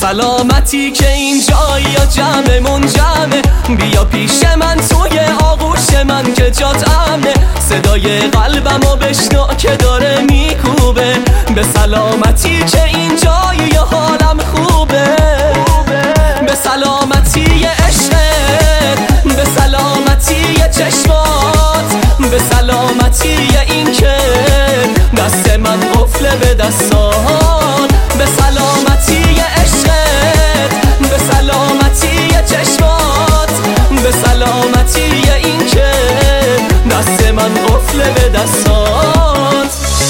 سلامتی که اینجا جمعمون جمعه، بیا پیش من توی آغوش من که جات امنه. صدای قلبمو بشنو که داره میکوبه، به سلامتی که اینجایی حالم خوبه. به سلامتی عشقت، به سلامتی چشمات، به سلامتی این که دست من قفله به دستان. به سلامتی عشقت، به سلامتی چشمات، به سلامتی این که دست من قفله به دستان.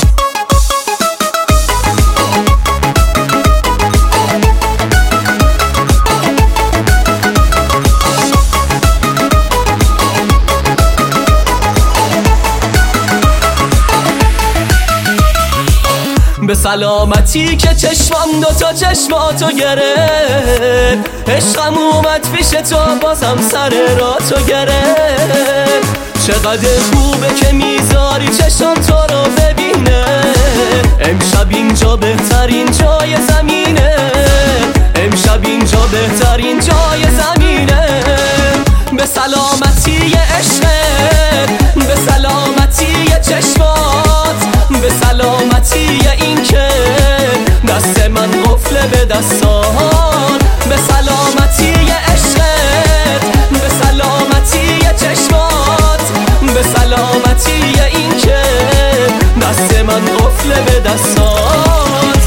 به سلامتی که چشمم دوتا چشماتو گرفت، عشقم اومد پیش تو بازم سر را تو گرفت. چقدر خوبه که میذاری چشم تو رو ببینه، امشب اینجا بهترین جای زمینه، امشب اینجا بهترین جای زمینه. به سلامتی عشقت، به سلامتی چشمات، به سلامتی این که دست من قفله به دستان. به سلامتی عشقت، به سلامتی چشمات، به سلامتی این که دست من قفله به دستان.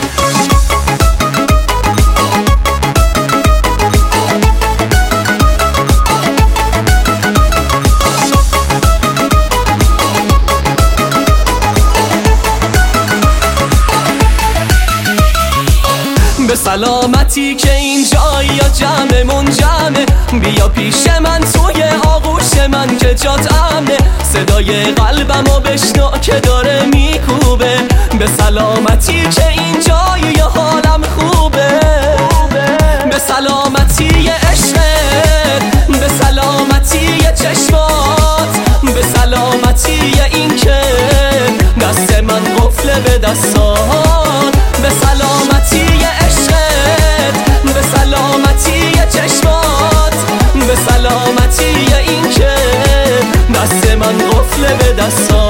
به سلامتی که اینجایی جمعمون جمعه، بیا پیش من توی آغوش من که جات امنه. صدای قلبمو بشنو که داره میکوبه، به سلامتی که اینجایی حالم خوبه. به سلامتی عشقت، به سلامتی چشمات، به سلامتی این که دست من قفله به دستان. به سلامتی عشقت، به سلامتی چشمات، به سلامتی این که دست من قفله به دستان.